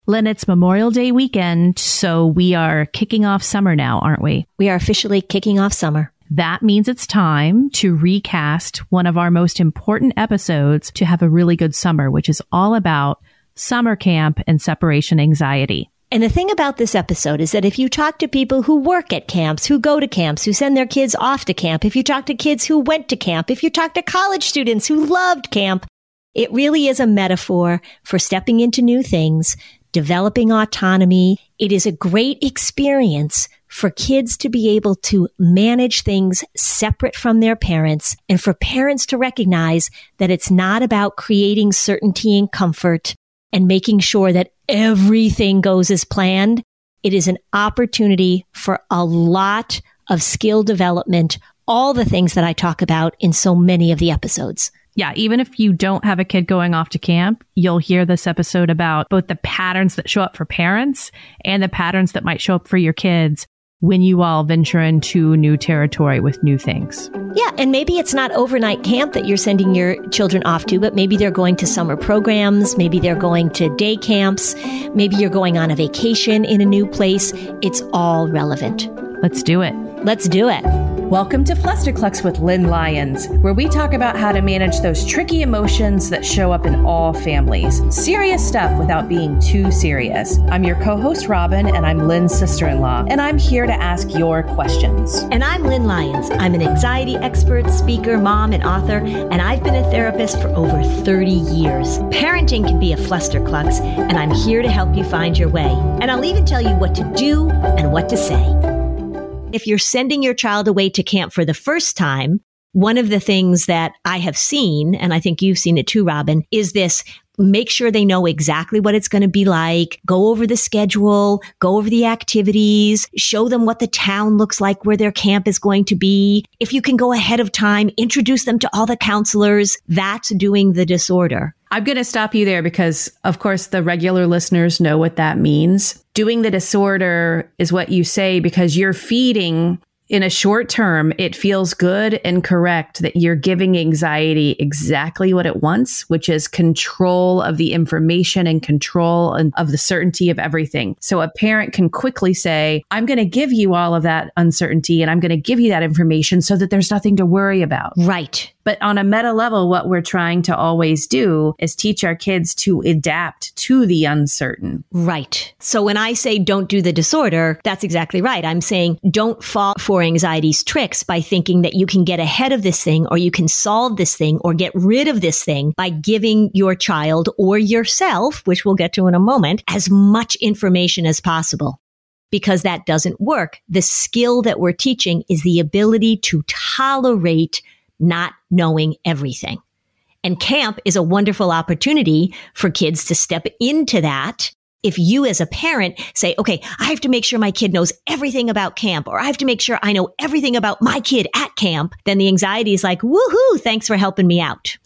Lynn, it's Memorial Day weekend, so we are kicking off summer now, aren't we? We are officially kicking off summer. That means it's time to recast one of our most important episodes to have a really good summer, which is all about summer camp and separation anxiety. And the thing about this episode is that if you talk to people who work at camps, who go to camps, who send their kids off to camp, if you talk to kids who went to camp, if you talk to college students who loved camp, it really is a metaphor for stepping into new things, developing autonomy. It is a great experience for kids to be able to manage things separate from their parents and for parents to recognize that it's not about creating certainty and comfort and making sure that everything goes as planned. It is an opportunity for a lot of skill development, all the things that I talk about in so many of the episodes. Yeah, even if you don't have a kid going off to camp, you'll hear this episode about both the patterns that show up for parents and the patterns that might show up for your kids when you all venture into new territory with new things. Yeah, and maybe it's not overnight camp that you're sending your children off to, but maybe they're going to summer programs, maybe they're going to day camps, maybe you're going on a vacation in a new place. It's all relevant. Let's do it. Let's do it. Welcome to Flusterclux with Lynn Lyons, where we talk about how to manage those tricky emotions that show up in all families. Serious stuff without being too serious. I'm your co-host, Robin, and I'm Lynn's sister-in-law, and I'm here to ask your questions. And I'm Lynn Lyons. I'm an anxiety expert, speaker, mom, and author, and I've been a therapist for over 30 years. Parenting can be a flusterclux, and I'm here to help you find your way. And I'll even tell you what to do and what to say. If you're sending your child away to camp for the first time, one of the things that I have seen, and I think you've seen it too, Robin, is this: make sure they know exactly what it's going to be like, go over the schedule, go over the activities, show them what the town looks like where their camp is going to be. If you can go ahead of time, introduce them to all the counselors. That's doing the disorder. I'm going to stop you there because, of course, the regular listeners know what that means. Doing the disorder is what you say because you're feeding, in a short term, it feels good and correct that you're giving anxiety exactly what it wants, which is control of the information and control of the certainty of everything. So a parent can quickly say, I'm going to give you all of that uncertainty and I'm going to give you that information so that there's nothing to worry about. Right. But on a meta level, what we're trying to always do is teach our kids to adapt to the uncertain. Right. So when I say don't do the disorder, that's exactly right. I'm saying don't fall for anxiety's tricks by thinking that you can get ahead of this thing or you can solve this thing or get rid of this thing by giving your child or yourself, which we'll get to in a moment, as much information as possible. Because that doesn't work. The skill that we're teaching is the ability to tolerate not knowing everything. And camp is a wonderful opportunity for kids to step into that. If you as a parent say, okay, I have to make sure my kid knows everything about camp, or I have to make sure I know everything about my kid at camp, then the anxiety is like, woohoo, thanks for helping me out.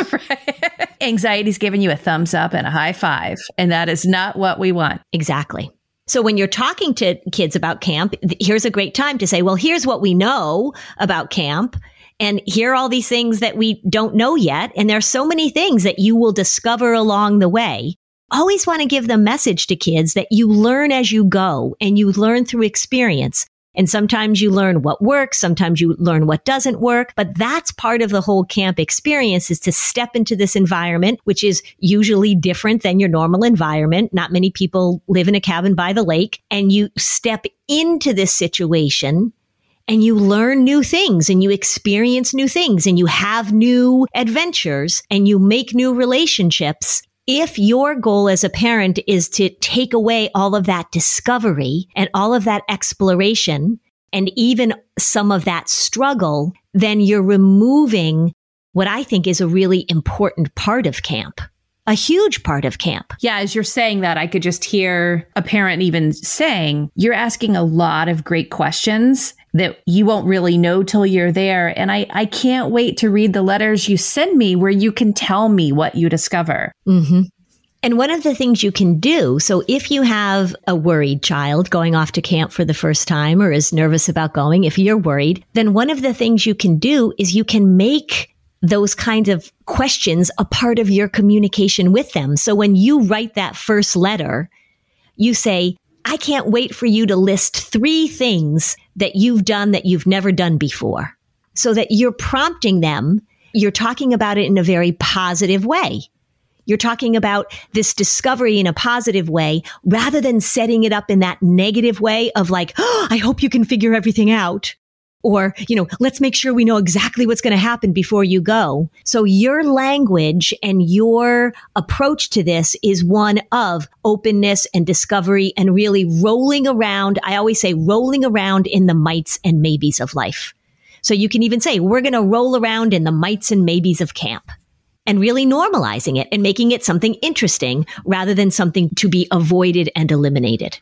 Right. Anxiety's giving you a thumbs up and a high five. And that is not what we want. Exactly. So when you're talking to kids about camp, here's a great time to say, well, here's what we know about camp. And here are all these things that we don't know yet. And there's so many things that you will discover along the way. Always want to give the message to kids that you learn as you go and you learn through experience. And sometimes you learn what works. Sometimes you learn what doesn't work. But that's part of the whole camp experience, is to step into this environment, which is usually different than your normal environment. Not many people live in a cabin by the lake. And you step into this situation and you learn new things and you experience new things and you have new adventures and you make new relationships. If your goal as a parent is to take away all of that discovery and all of that exploration and even some of that struggle, then you're removing what I think is a really important part of camp. A huge part of camp. Yeah, as you're saying that, I could just hear a parent even saying, you're asking a lot of great questions that you won't really know till you're there. And I can't wait to read the letters you send me where you can tell me what you discover. Mm-hmm. And one of the things you can do, so if you have a worried child going off to camp for the first time or is nervous about going, if you're worried, then one of the things you can do is you can make those kinds of questions a part of your communication with them. So when you write that first letter you say, I can't wait for you to list 3 things that you've done that you've never done before. So that you're prompting them, you're talking about it in a very positive way. You're talking about this discovery in a positive way rather than setting it up in that negative way of like, oh, I hope you can figure everything out. Or, let's make sure we know exactly what's going to happen before you go. So your language and your approach to this is one of openness and discovery and really rolling around. I always say rolling around in the mights and maybes of life. So you can even say, we're going to roll around in the mights and maybes of camp, and really normalizing it and making it something interesting rather than something to be avoided and eliminated.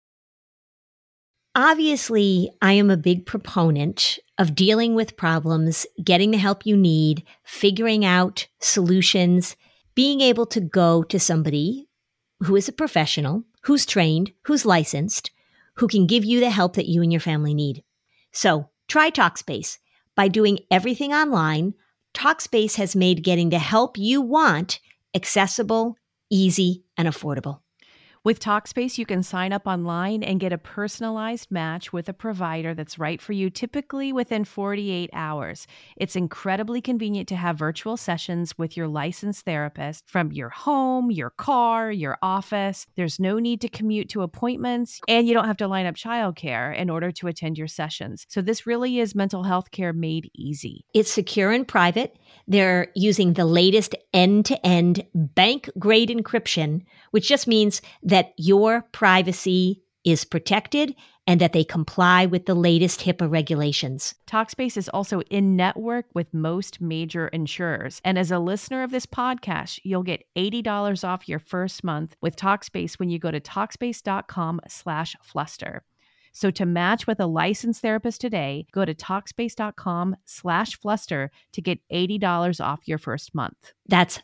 Obviously, I am a big proponent of dealing with problems, getting the help you need, figuring out solutions, being able to go to somebody who is a professional, who's trained, who's licensed, who can give you the help that you and your family need. So try Talkspace. By doing everything online, Talkspace has made getting the help you want accessible, easy, and affordable. With Talkspace, you can sign up online and get a personalized match with a provider that's right for you, typically within 48 hours. It's incredibly convenient to have virtual sessions with your licensed therapist from your home, your car, your office. There's no need to commute to appointments, and you don't have to line up childcare in order to attend your sessions. So this really is mental health care made easy. It's secure and private. They're using the latest end-to-end bank-grade encryption, which just means that your privacy is protected and that they comply with the latest HIPAA regulations. Talkspace is also in-network with most major insurers. And as a listener of this podcast, you'll get $80 off your first month with Talkspace when you go to Talkspace.com/Fluster. So to match with a licensed therapist today, go to Talkspace.com/Fluster to get $80 off your first month. That's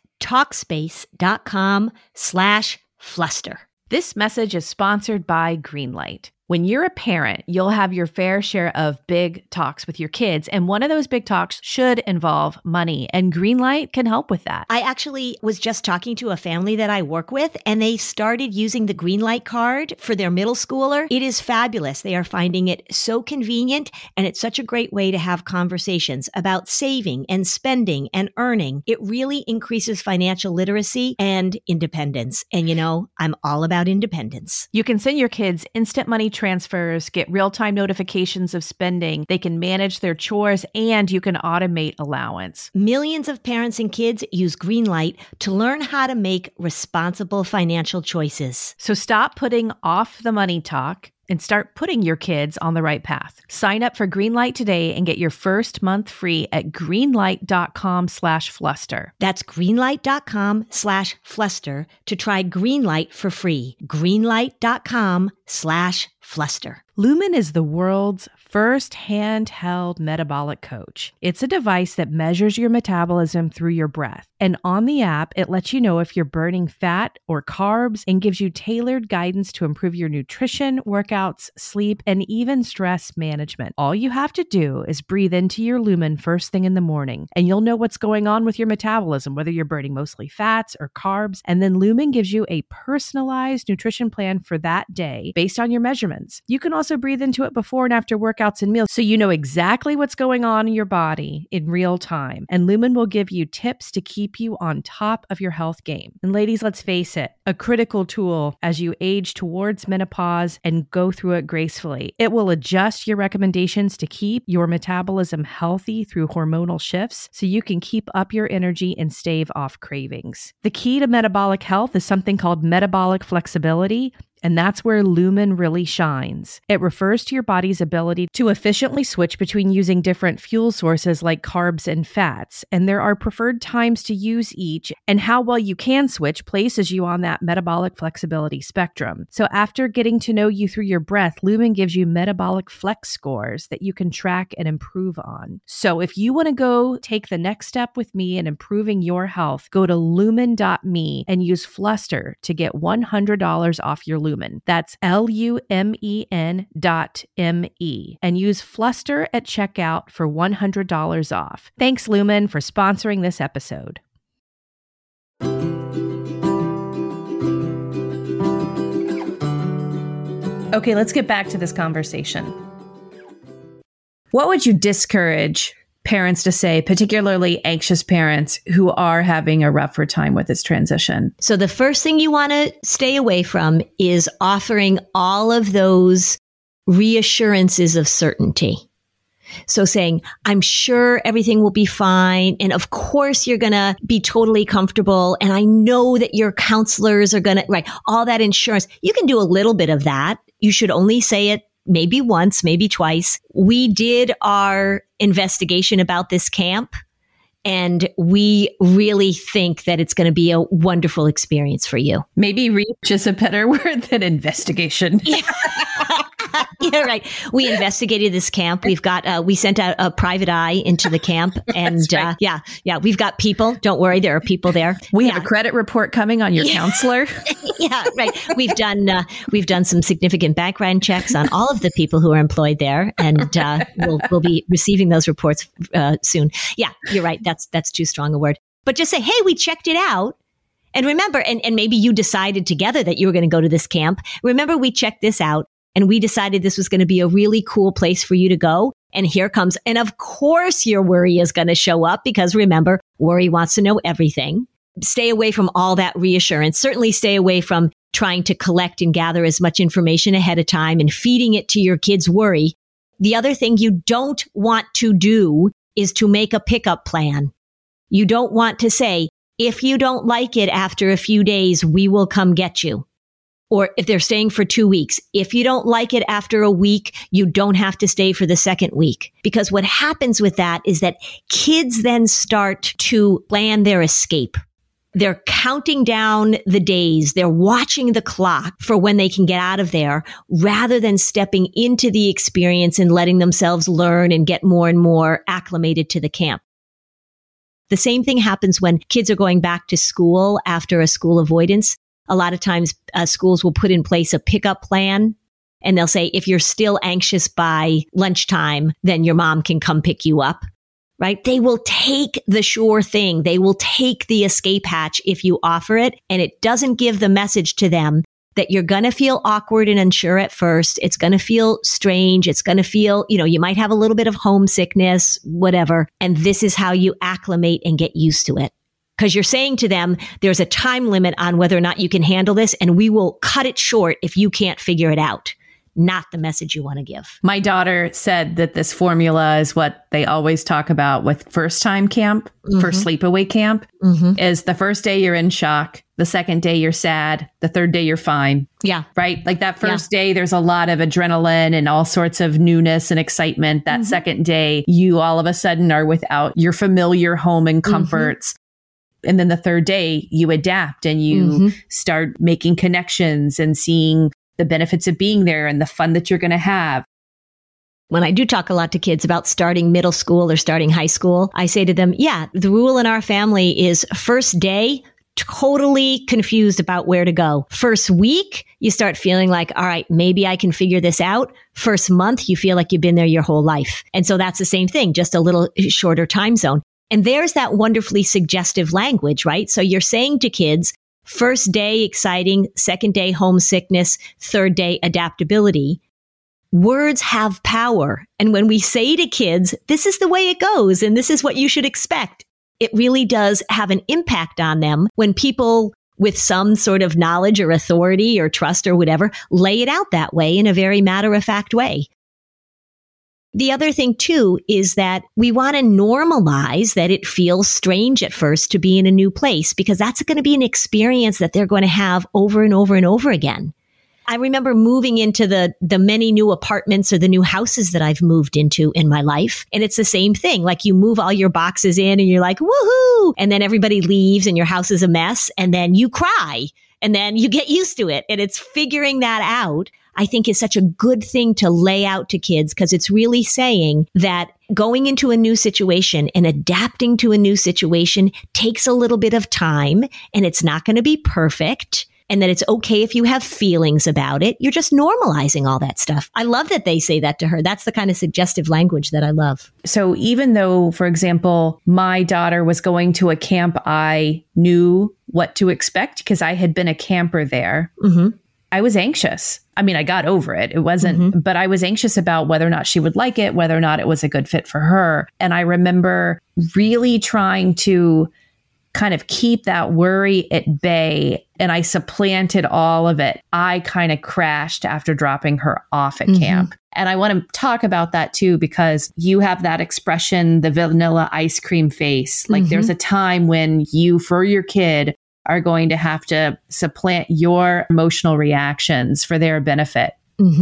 Talkspace.com/Fluster. This message is sponsored by Greenlight. When you're a parent, you'll have your fair share of big talks with your kids, and one of those big talks should involve money, and Greenlight can help with that. I actually was just talking to a family that I work with, and they started using the Greenlight card for their middle schooler. It is fabulous. They are finding it so convenient, and it's such a great way to have conversations about saving and spending and earning. It really increases financial literacy and independence. And I'm all about independence. You can send your kids instant money transfers, get real-time notifications of spending. They can manage their chores, and you can automate allowance. Millions of parents and kids use Greenlight to learn how to make responsible financial choices. So stop putting off the money talk and start putting your kids on the right path. Sign up for Greenlight today and get your first month free at greenlight.com/Fluster. That's greenlight.com/Fluster to try Greenlight for free. greenlight.com/Fluster. Lumen is the world's first handheld metabolic coach. It's a device that measures your metabolism through your breath. And on the app, it lets you know if you're burning fat or carbs and gives you tailored guidance to improve your nutrition, workouts, sleep, and even stress management. All you have to do is breathe into your Lumen first thing in the morning, and you'll know what's going on with your metabolism, whether you're burning mostly fats or carbs. And then Lumen gives you a personalized nutrition plan for that day based on your measurements. You can also breathe into it before and after workouts and meals, so you know exactly what's going on in your body in real time. And Lumen will give you tips to keep you on top of your health game. And ladies, let's face it, a critical tool as you age towards menopause and go through it gracefully. It will adjust your recommendations to keep your metabolism healthy through hormonal shifts, so you can keep up your energy and stave off cravings. The key to metabolic health is something called metabolic flexibility. And that's where Lumen really shines. It refers to your body's ability to efficiently switch between using different fuel sources like carbs and fats. And there are preferred times to use each, and how well you can switch places you on that metabolic flexibility spectrum. So after getting to know you through your breath, Lumen gives you metabolic flex scores that you can track and improve on. So if you want to go take the next step with me in improving your health, go to lumen.me and use Fluster to get $100 off your Lumen. That's LUMEN.ME, and use Fluster at checkout for $100 off. Thanks, Lumen, for sponsoring this episode. Okay, let's get back to this conversation. What would you discourage parents to say, particularly anxious parents who are having a rougher time with this transition? So the first thing you want to stay away from is offering all of those reassurances of certainty. So saying, I'm sure everything will be fine. And of course, you're going to be totally comfortable. And I know that your counselors are going to, right, all that insurance. You can do a little bit of that. You should only say it maybe once, maybe twice. We did our investigation about this camp, and we really think that it's going to be a wonderful experience for you. Maybe reach is a better word than investigation. Yeah, right. We investigated this camp. We've got, we sent out a private eye into the camp, and right. yeah, we've got people. Don't worry, there are people there. We have a credit report coming on your counselor. Yeah, right. We've done some significant background checks on all of the people who are employed there, and we'll be receiving those reports soon. Yeah, you're right. That's too strong a word. But just say, hey, we checked it out. And remember, and maybe you decided together that you were going to go to this camp. Remember, we checked this out. And we decided this was going to be a really cool place for you to go. And here comes, and of course your worry is going to show up, because remember, worry wants to know everything. Stay away from all that reassurance. Certainly stay away from trying to collect and gather as much information ahead of time and feeding it to your kids' worry. The other thing you don't want to do is to make a pickup plan. You don't want to say, if you don't like it after a few days, we will come get you. Or if they're staying for 2 weeks, if you don't like it after a week, you don't have to stay for the second week. Because what happens with that is that kids then start to plan their escape. They're counting down the days. They're watching the clock for when they can get out of there, rather than stepping into the experience and letting themselves learn and get more and more acclimated to the camp. The same thing happens when kids are going back to school after a school avoidance. A lot of times schools will put in place a pickup plan, and they'll say, if you're still anxious by lunchtime, then your mom can come pick you up, right? They will take the sure thing. They will take the escape hatch if you offer it. And it doesn't give the message to them that you're going to feel awkward and unsure at first. It's going to feel strange. It's going to feel, you might have a little bit of homesickness, whatever. And this is how you acclimate and get used to it. Because you're saying to them, there's a time limit on whether or not you can handle this, and we will cut it short if you can't figure it out. Not the message you want to give. My daughter said that this formula is what they always talk about with first time camp, for sleepaway camp, is the first day you're in shock, the second day you're sad, the third day you're fine. Yeah. Right? Like that first day, there's a lot of adrenaline and all sorts of newness and excitement. That second day, you all of a sudden are without your familiar home and comforts. And then the third day, you adapt and you start making connections and seeing the benefits of being there and the fun that you're going to have. When I do talk a lot to kids about starting middle school or starting high school, I say to them, yeah, the rule in our family is first day, totally confused about where to go. First week, you start feeling like, all right, maybe I can figure this out. First month, you feel like you've been there your whole life. And so that's the same thing, just a little shorter time zone. And there's that wonderfully suggestive language, right? So you're saying to kids, first day, exciting, second day, homesickness, third day, adaptability. Words have power. And when we say to kids, this is the way it goes, and this is what you should expect, it really does have an impact on them when people with some sort of knowledge or authority or trust or whatever lay it out that way in a very matter-of-fact way. The other thing, too, is that we want to normalize that it feels strange at first to be in a new place, because that's going to be an experience that they're going to have over and over and over again. I remember moving into the many new apartments or the new houses that I've moved into in my life. And it's the same thing. Like you move all your boxes in and you're like, woohoo! And then everybody leaves and your house is a mess. And then you cry and then you get used to it. And it's figuring that out, I think, is such a good thing to lay out to kids, because it's really saying that going into a new situation and adapting to a new situation takes a little bit of time, and it's not going to be perfect, and that it's okay if you have feelings about it. You're just normalizing all that stuff. I love that they say that to her. That's the kind of suggestive language that I love. So even though, for example, my daughter was going to a camp, I knew what to expect because I had been a camper there. I was anxious. I mean, I got over it. It wasn't, but I was anxious about whether or not she would like it, whether or not it was a good fit for her. And I remember really trying to kind of keep that worry at bay. And I supplanted all of it. I kind of crashed after dropping her off at camp. And I want to talk about that too, because you have that expression, the vanilla ice cream face. Like there's a time when you, for your kid, are going to have to supplant your emotional reactions for their benefit.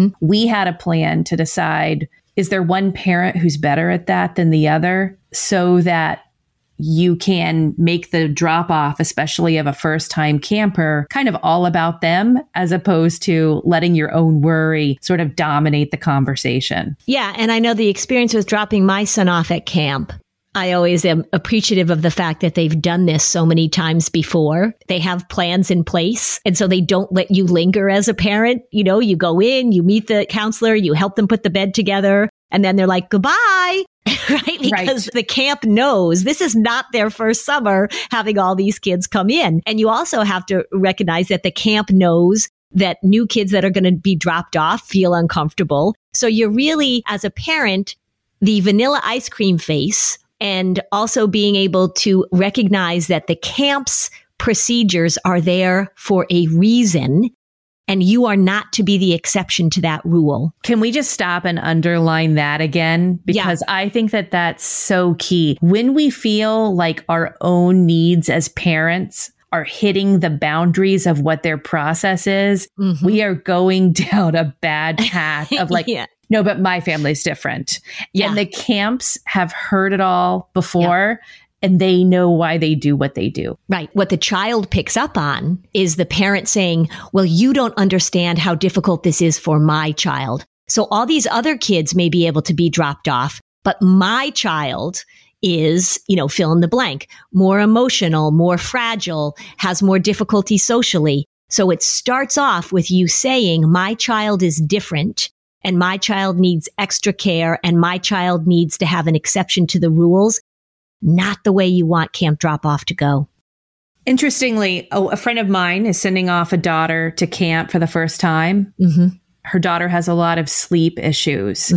We had a plan to decide, is there one parent who's better at that than the other, so that you can make the drop off, especially of a first time camper, kind of all about them, as opposed to letting your own worry sort of dominate the conversation. Yeah. And I know the experience with dropping my son off at camp. I always am appreciative of the fact that they've done this so many times before. They have plans in place. And so they don't let you linger as a parent. You know, you go in, you meet the counselor, you help them put the bed together, and then they're like, goodbye. Right? Because the camp knows this is not their first summer having all these kids come in. And you also have to recognize that the camp knows that new kids that are going to be dropped off feel uncomfortable. So you're really, as a parent, the vanilla ice cream face, and also being able to recognize that the camp's procedures are there for a reason, and you are not to be the exception to that rule. Can we just stop and underline that again? Because I think that that's so key. When we feel like our own needs as parents are hitting the boundaries of what their process is, we are going down a bad path of like, no, but my family's different. And the camps have heard it all before. And they know why they do what they do. Right. What the child picks up on is the parent saying, well, you don't understand how difficult this is for my child. So all these other kids may be able to be dropped off, but my child is, you know, fill in the blank, more emotional, more fragile, has more difficulty socially. So it starts off with you saying, my child is different, and my child needs extra care, and my child needs to have an exception to the rules. Not the way you want camp drop-off to go. Interestingly, a friend of mine is sending off a daughter to camp for the first time. Her daughter has a lot of sleep issues.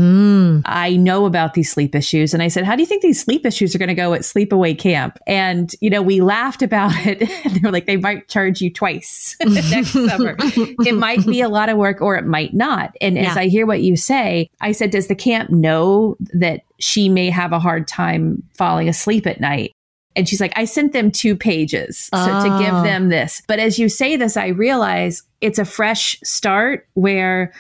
I know about these sleep issues. And I said, how do you think these sleep issues are going to go at sleepaway camp? And, you know, we laughed about it. They were like, they might charge you twice next summer. It might be a lot of work, or it might not. And as I hear what you say, I said, does the camp know that she may have a hard time falling asleep at night? And she's like, I sent them 2 pages to give them this. But as you say this, I realize it's a fresh start where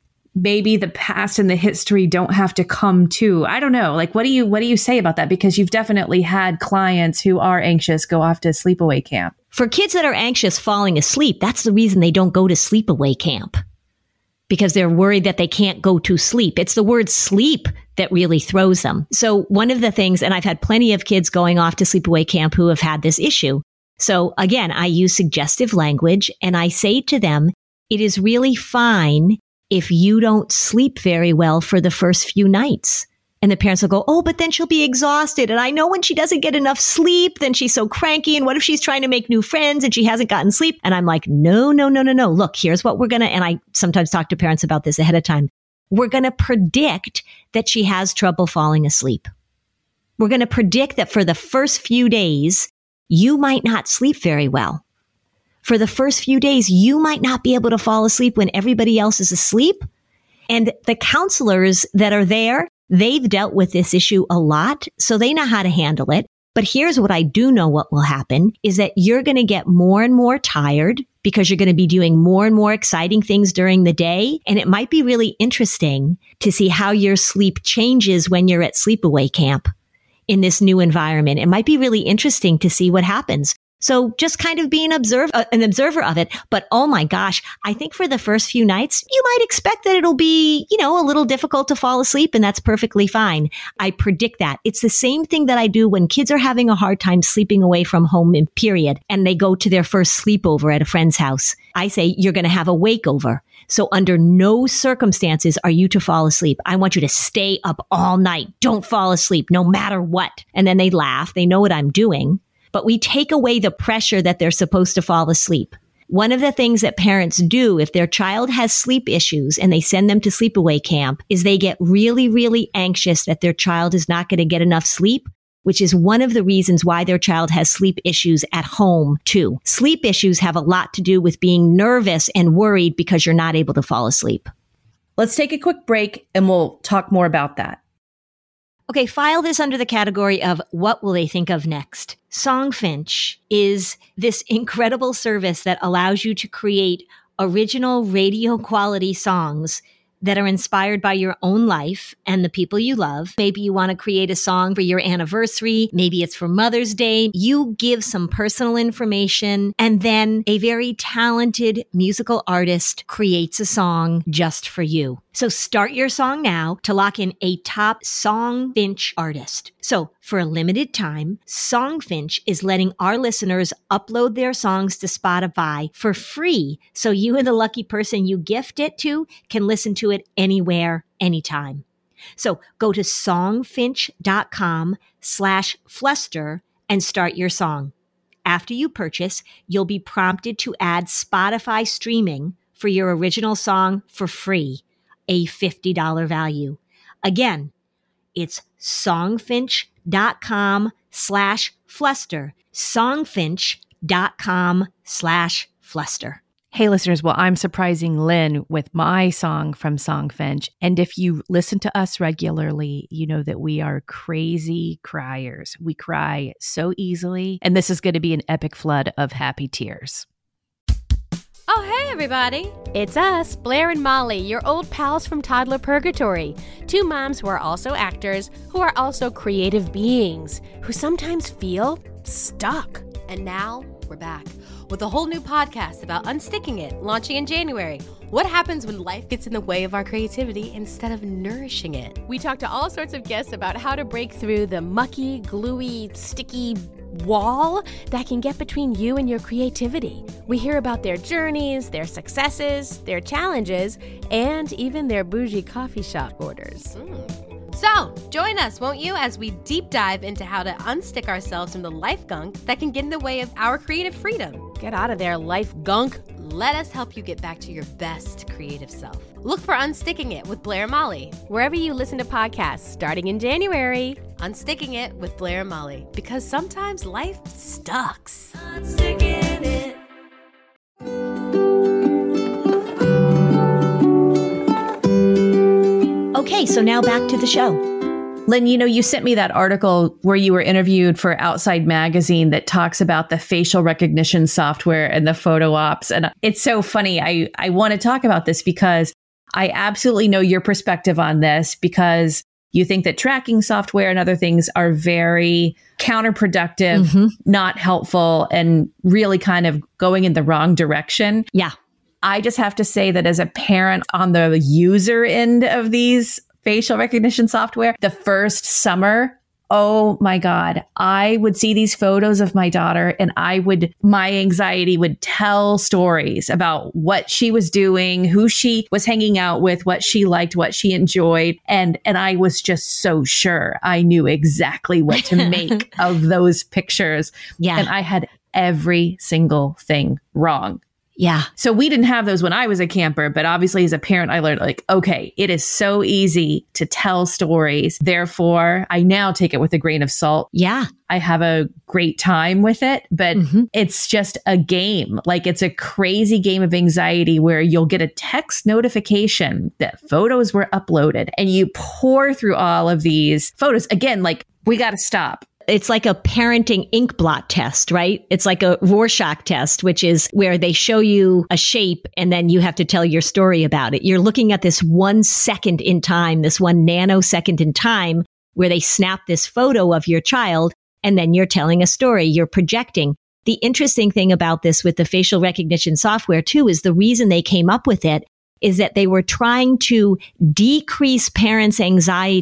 maybe the past and the history don't have to come to. I don't know. Like, what do you say about that? Because you've definitely had clients who are anxious go off to sleepaway camp. For kids that are anxious falling asleep, that's the reason they don't go to sleepaway camp, because they're worried that they can't go to sleep. It's the word sleep that really throws them. So one of the things, and I've had plenty of kids going off to sleepaway camp who have had this issue. So again, I use suggestive language, and I say to them, it is really fine if you don't sleep very well for the first few nights. And the parents will go, oh, but then she'll be exhausted. And I know when she doesn't get enough sleep, then she's so cranky. And what if she's trying to make new friends and she hasn't gotten sleep? And I'm like, no. Look, here's what we're going to, and I sometimes talk to parents about this ahead of time. We're going to predict that she has trouble falling asleep. We're going to predict that for the first few days, you might not sleep very well. For the first few days, you might not be able to fall asleep when everybody else is asleep. And the counselors that are there, they've dealt with this issue a lot, so they know how to handle it. But here's what I do know what will happen is that you're going to get more and more tired because you're going to be doing more and more exciting things during the day. And it might be really interesting to see how your sleep changes when you're at sleepaway camp in this new environment. It might be really interesting to see what happens. So just kind of being an observer of it. But oh my gosh, I think for the first few nights, you might expect that it'll be, a little difficult to fall asleep, and that's perfectly fine. I predict that. It's the same thing that I do when kids are having a hard time sleeping away from home in period, and they go to their first sleepover at a friend's house. I say, you're going to have a wakeover. So under no circumstances are you to fall asleep. I want you to stay up all night. Don't fall asleep no matter what. And then they laugh. They know what I'm doing. But we take away the pressure that they're supposed to fall asleep. one of the things that parents do if their child has sleep issues and they send them to sleepaway camp is they get really, really anxious that their child is not going to get enough sleep, which is one of the reasons why their child has sleep issues at home too. Sleep issues have a lot to do with being nervous and worried because you're not able to fall asleep. Let's take a quick break and we'll talk more about that. Okay, file this under the category of what will they think of next? Songfinch is this incredible service that allows you to create original radio quality songs that are inspired by your own life and the people you love. Maybe you want to create a song for your anniversary. Maybe it's for Mother's Day. You give some personal information, and then a very talented musical artist creates a song just for you. So start your song now to lock in a top Songfinch artist. So for a limited time, Songfinch is letting our listeners upload their songs to Spotify for free. So you and the lucky person you gift it to can listen to it anywhere, anytime. So go to songfinch.com/fluster and start your song. After you purchase, you'll be prompted to add Spotify streaming for your original song for free, a $50 value. Again, it's songfinch.com/fluster, songfinch.com/fluster. Hey, listeners. Well, I'm surprising Lynn with my song from Songfinch. And if you listen to us regularly, you know that we are crazy criers. We cry so easily. And this is going to be an epic flood of happy tears. Oh, hey, everybody. It's us, Blair and Molly, your old pals from Toddler Purgatory. Two moms who are also actors, who are also creative beings, who sometimes feel stuck. And now we're back with a whole new podcast about unsticking it, launching in January. What happens when life gets in the way of our creativity instead of nourishing it? We talk to all sorts of guests about how to break through the mucky, gluey, sticky wall that can get between you and your creativity. We hear about their journeys, their successes, their challenges, and even their bougie coffee shop orders. So, join us, won't you, as we deep dive into how to unstick ourselves from the life gunk that can get in the way of our creative freedom. Get out of there, life gunk. Let us help you get back to your best creative self. Look for Unsticking It with Blair and Molly. Wherever you listen to podcasts, starting in January. Unsticking It with Blair and Molly. Because sometimes life sucks. Unsticking it. Okay, so now back to the show. Lynn, you know, you sent me that article where you were interviewed for Outside Magazine that talks about the facial recognition software and the photo ops. And it's so funny. I want to talk about this because I absolutely know your perspective on this, because you think that tracking software and other things are very counterproductive, not helpful, and really kind of going in the wrong direction. Yeah. I just have to say that as a parent on the user end of these facial recognition software, the first summer, oh my God, I would see these photos of my daughter and my anxiety would tell stories about what she was doing, who she was hanging out with, what she liked, what she enjoyed. And I was just so sure I knew exactly what to make of those pictures. Yeah. And I had every single thing wrong. Yeah. So we didn't have those when I was a camper, but obviously as a parent, I learned like, okay, it is so easy to tell stories. Therefore, I now take it with a grain of salt. Yeah. I have a great time with it, but it's just a game. Like, it's a crazy game of anxiety where you'll get a text notification that photos were uploaded and you pour through all of these photos. Again, like, we got to stop. It's like a parenting ink blot test, right? It's like a Rorschach test, which is where they show you a shape and then you have to tell your story about it. You're looking at this 1 second in time, this 1 nanosecond in time, where they snap this photo of your child and then you're telling a story, you're projecting. The interesting thing about this with the facial recognition software too is the reason they came up with it is that they were trying to decrease parents' anxiety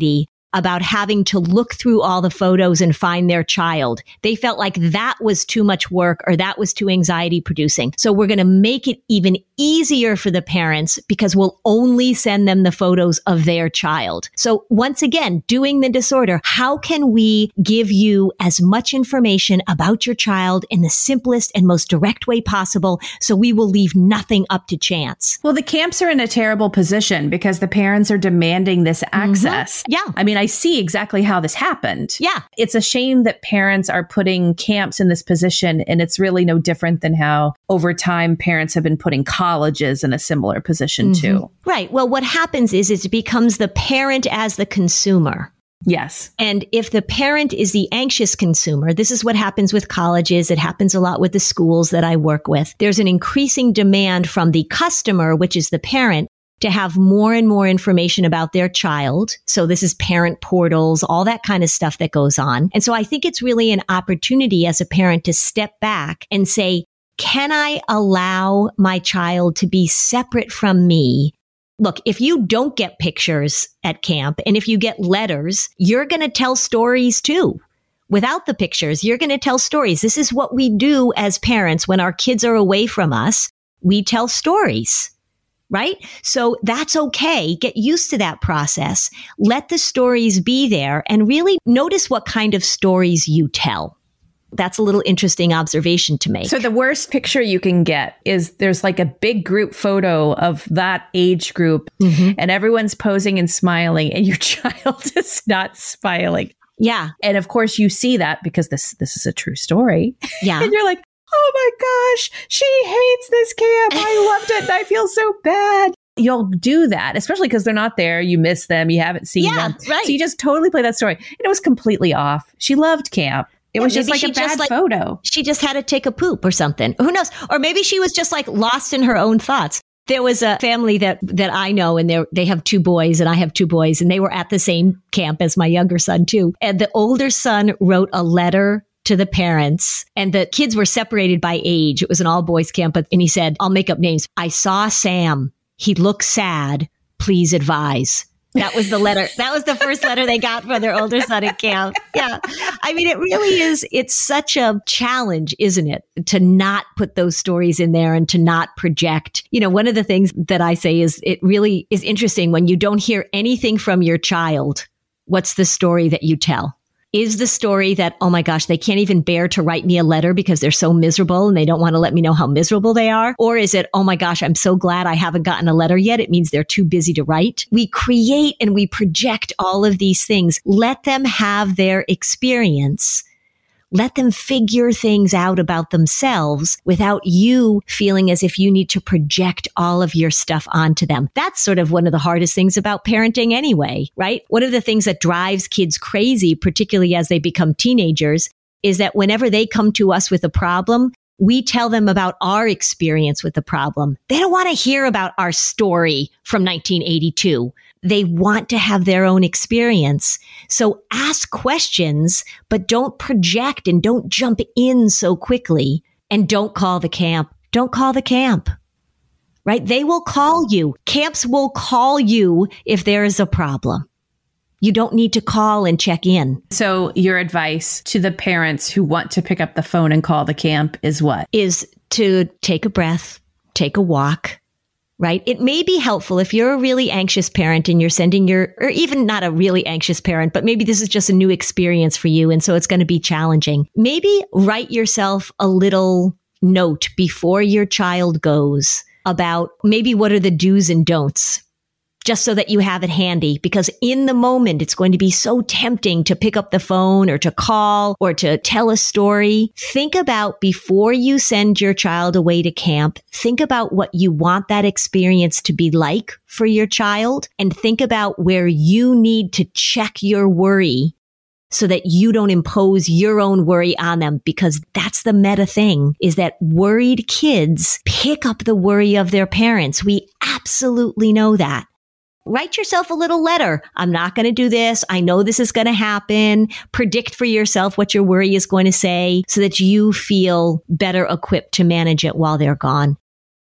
about having to look through all the photos and find their child. They felt like that was too much work or that was too anxiety producing. So we're going to make it even easier for the parents because we'll only send them the photos of their child. So once again, doing the disorder, how can we give you as much information about your child in the simplest and most direct way possible so we will leave nothing up to chance? Well, the camps are in a terrible position because the parents are demanding this access. Yeah. I mean, I see exactly how this happened. Yeah. It's a shame that parents are putting camps in this position, and it's really no different than how over time parents have been putting colleges in a similar position too. Right. Well, what happens is it becomes the parent as the consumer. Yes. And if the parent is the anxious consumer, this is what happens with colleges. It happens a lot with the schools that I work with. There's an increasing demand from the customer, which is the parent, to have more and more information about their child. So this is parent portals, all that kind of stuff that goes on. And so I think it's really an opportunity as a parent to step back and say, can I allow my child to be separate from me? Look, if you don't get pictures at camp and if you get letters, you're going to tell stories too. Without the pictures, you're going to tell stories. This is what we do as parents when our kids are away from us. We tell stories. Right? So that's okay. Get used to that process. Let the stories be there and really notice what kind of stories you tell. That's a little interesting observation to make. So the worst picture you can get is there's like a big group photo of that age group and everyone's posing and smiling and your child is not smiling. Yeah. And of course you see that because this is a true story. Yeah. And you're like, oh my gosh, she hates this camp. I loved it and I feel so bad. You'll do that, especially because they're not there. You miss them. You haven't seen them. Right. So you just totally play that story. And it was completely off. She loved camp. It was just like a bad photo. She just had to take a poop or something. Who knows? Or maybe she was just like lost in her own thoughts. There was a family that I know, and they have 2 boys, and I have 2 boys, and they were at the same camp as my younger son too. And the older son wrote a letter to the parents, and the kids were separated by age. It was an all boys camp, and he said, I'll make up names. I saw Sam. He looks sad. Please advise. That was the letter. That was the first letter they got from their older son at camp. Yeah. I mean, it really is. It's such a challenge, isn't it? To not put those stories in there and to not project. You know, one of the things that I say is it really is interesting when you don't hear anything from your child. What's the story that you tell? Is the story that, oh my gosh, they can't even bear to write me a letter because they're so miserable and they don't want to let me know how miserable they are? Or is it, oh my gosh, I'm so glad I haven't gotten a letter yet. It means they're too busy to write. We create and we project all of these things. Let them have their experience. Let them figure things out about themselves without you feeling as if you need to project all of your stuff onto them. That's sort of one of the hardest things about parenting anyway, right? One of the things that drives kids crazy, particularly as they become teenagers, is that whenever they come to us with a problem, we tell them about our experience with the problem. They don't want to hear about our story from 1982. They want to have their own experience. So ask questions, but don't project and don't jump in so quickly. And don't call the camp. Don't call the camp, right? They will call you. Camps will call you if there is a problem. You don't need to call and check in. So your advice to the parents who want to pick up the phone and call the camp is what? Is to take a breath, take a walk. Right? It may be helpful if you're a really anxious parent and you're sending or even not a really anxious parent, but maybe this is just a new experience for you. And so it's going to be challenging. Maybe write yourself a little note before your child goes about maybe what are the do's and don'ts, just so that you have it handy, because in the moment, it's going to be so tempting to pick up the phone or to call or to tell a story. Think about before you send your child away to camp, think about what you want that experience to be like for your child, and think about where you need to check your worry so that you don't impose your own worry on them, because that's the meta thing, is that worried kids pick up the worry of their parents. We absolutely know that. Write yourself a little letter. I'm not going to do this. I know this is going to happen. Predict for yourself what your worry is going to say so that you feel better equipped to manage it while they're gone.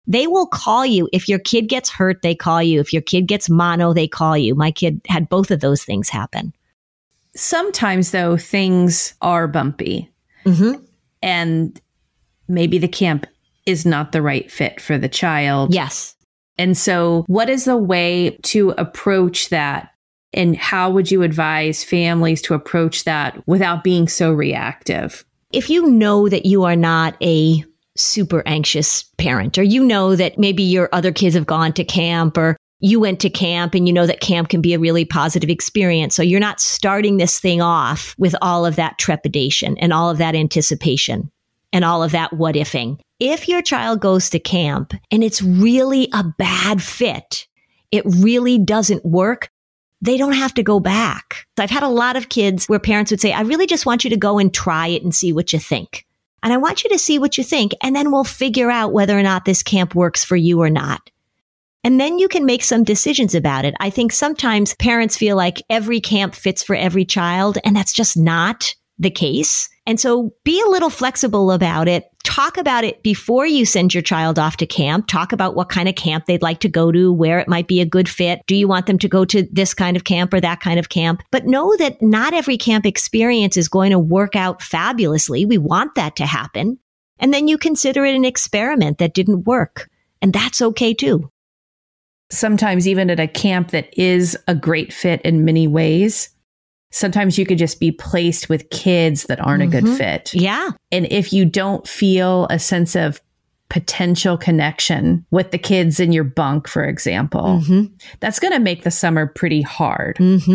They will call you. If your kid gets hurt, they call you. If your kid gets mono, they call you. My kid had both of those things happen. Sometimes, though, things are bumpy. And maybe the camp is not the right fit for the child. Yes. And so what is the way to approach that? And how would you advise families to approach that without being so reactive? If you know that you are not a super anxious parent, or you know that maybe your other kids have gone to camp, or you went to camp and you know that camp can be a really positive experience. So you're not starting this thing off with all of that trepidation and all of that anticipation and all of that what ifing. If your child goes to camp and it's really a bad fit, it really doesn't work, they don't have to go back. I've had a lot of kids where parents would say, I really just want you to go and try it and see what you think. And I want you to see what you think, and then we'll figure out whether or not this camp works for you or not. And then you can make some decisions about it. I think sometimes parents feel like every camp fits for every child, and that's just not the case. And so be a little flexible about it. Talk about it before you send your child off to camp. Talk about what kind of camp they'd like to go to, where it might be a good fit. Do you want them to go to this kind of camp or that kind of camp? But know that not every camp experience is going to work out fabulously. We want that to happen. And then you consider it an experiment that didn't work. And that's okay too. Sometimes even at a camp that is a great fit in many ways, sometimes you could just be placed with kids that aren't a good fit. Yeah. And if you don't feel a sense of potential connection with the kids in your bunk, for example, that's going to make the summer pretty hard.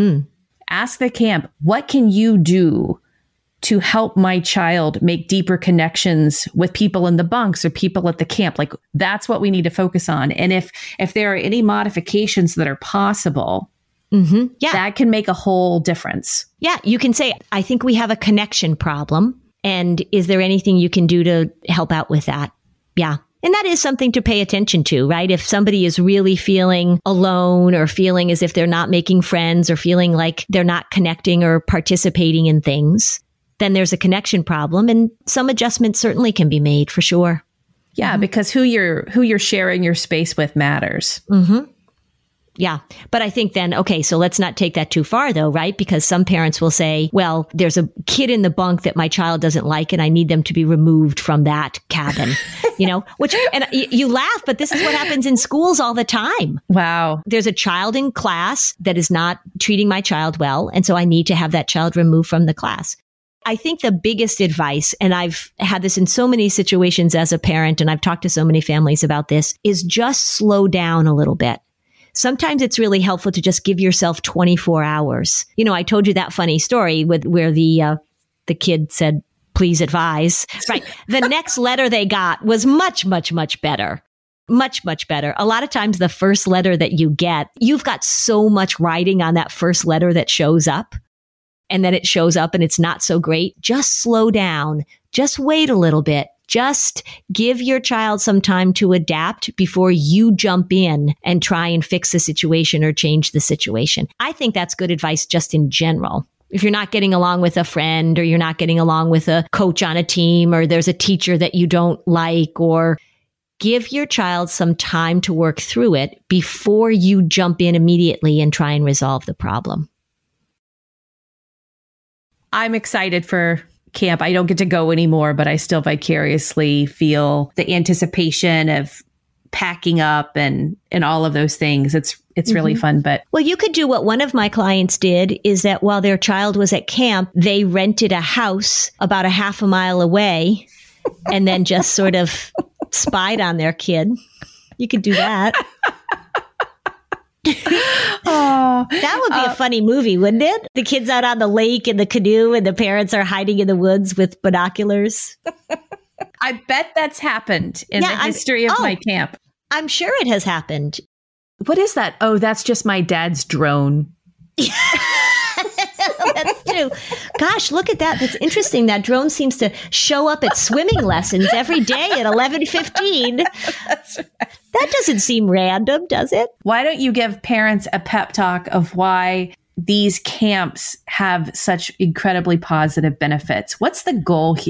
Ask the camp, what can you do to help my child make deeper connections with people in the bunks or people at the camp? Like, that's what we need to focus on. And if there are any modifications that are possible, that can make a whole difference. Yeah. You can say, I think we have a connection problem. And is there anything you can do to help out with that? Yeah. And that is something to pay attention to, right? If somebody is really feeling alone or feeling as if they're not making friends or feeling like they're not connecting or participating in things, then there's a connection problem, and some adjustments certainly can be made for sure. Yeah, because who you're sharing your space with matters. Yeah. But I think then, okay, so let's not take that too far though, right? Because some parents will say, well, there's a kid in the bunk that my child doesn't like, and I need them to be removed from that cabin, which, and you laugh, but this is what happens in schools all the time. Wow. There's a child in class that is not treating my child well. And so I need to have that child removed from the class. I think the biggest advice, and I've had this in so many situations as a parent, and I've talked to so many families about this, is just slow down a little bit. Sometimes it's really helpful to just give yourself 24 hours. I told you that funny story where the kid said, please advise. Right. The next letter they got was much, much, much better. Much, much better. A lot of times the first letter that you get, you've got so much writing on that first letter that shows up. And then it shows up and it's not so great. Just slow down. Just wait a little bit. Just give your child some time to adapt before you jump in and try and fix the situation or change the situation. I think that's good advice just in general. If you're not getting along with a friend, or you're not getting along with a coach on a team, or there's a teacher that you don't like, or give your child some time to work through it before you jump in immediately and try and resolve the problem. I'm excited for camp. I don't get to go anymore, but I still vicariously feel the anticipation of packing up and all of those things. It's really fun. But well, you could do what one of my clients did, is that while their child was at camp, they rented a house about a half a mile away and then just sort of spied on their kid. You could do that. That would be a funny movie, wouldn't it? The kids out on the lake in the canoe and the parents are hiding in the woods with binoculars. I bet that's happened in the history of my camp. I'm sure it has happened. What is that? Oh, that's just my dad's drone. That's true. Gosh, look at that. That's interesting. That drone seems to show up at swimming lessons every day at 11:15. That's right. That doesn't seem random, does it? Why don't you give parents a pep talk of why these camps have such incredibly positive benefits? What's the goal here?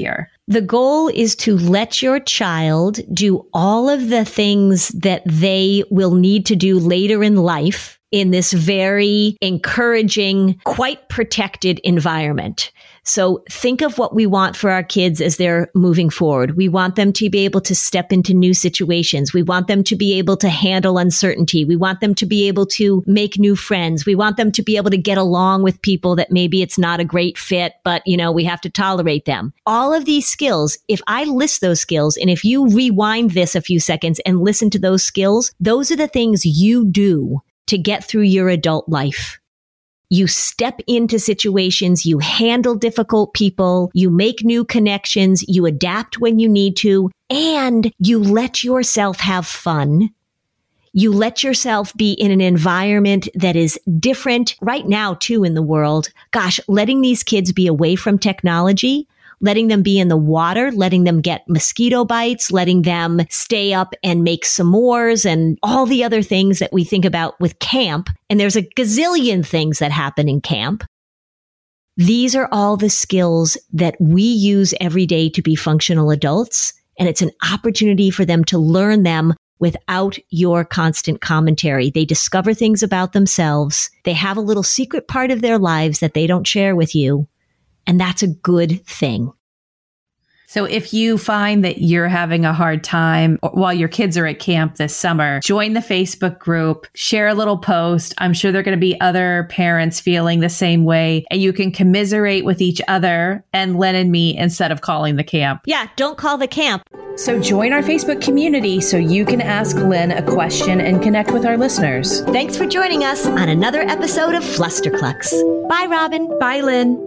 The goal is to let your child do all of the things that they will need to do later in life in this very encouraging, quite protected environment. So think of what we want for our kids as they're moving forward. We want them to be able to step into new situations. We want them to be able to handle uncertainty. We want them to be able to make new friends. We want them to be able to get along with people that maybe it's not a great fit, but we have to tolerate them. All of these skills, if I list those skills, and if you rewind this a few seconds and listen to those skills, those are the things you do to get through your adult life. You step into situations, you handle difficult people, you make new connections, you adapt when you need to, and you let yourself have fun. You let yourself be in an environment that is different right now, too, in the world. Gosh, letting these kids be away from technology, letting them be in the water, letting them get mosquito bites, letting them stay up and make s'mores and all the other things that we think about with camp. And there's a gazillion things that happen in camp. These are all the skills that we use every day to be functional adults. And it's an opportunity for them to learn them without your constant commentary. They discover things about themselves. They have a little secret part of their lives that they don't share with you. And that's a good thing. So if you find that you're having a hard time while your kids are at camp this summer, join the Facebook group, share a little post. I'm sure there are going to be other parents feeling the same way, and you can commiserate with each other and Len and me instead of calling the camp. Yeah, don't call the camp. So join our Facebook community so you can ask Len a question and connect with our listeners. Thanks for joining us on another episode of Flusterclux. Bye, Robin. Bye, Len.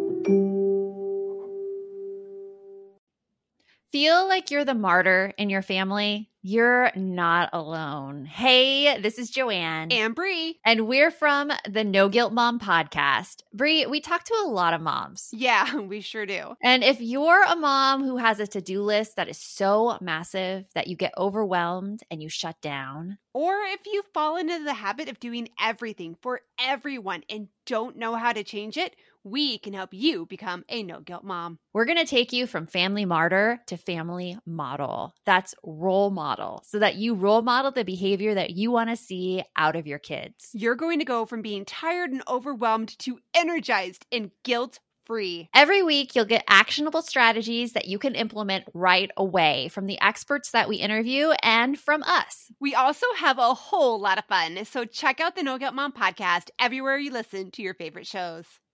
Feel like you're the martyr in your family? You're not alone. Hey, this is Joanne. And Bree. And we're from the No Guilt Mom podcast. Bree, we talk to a lot of moms. Yeah, we sure do. And if you're a mom who has a to-do list that is so massive that you get overwhelmed and you shut down, or if you fall into the habit of doing everything for everyone and don't know how to change it, we can help you become a no-guilt mom. we're going to take you from family martyr to family model. That's role model, so that you role model the behavior that you want to see out of your kids. You're going to go from being tired and overwhelmed to energized and guilt-free. Every week, you'll get actionable strategies that you can implement right away from the experts that we interview and from us. We also have a whole lot of fun, so check out the No Guilt Mom podcast everywhere you listen to your favorite shows.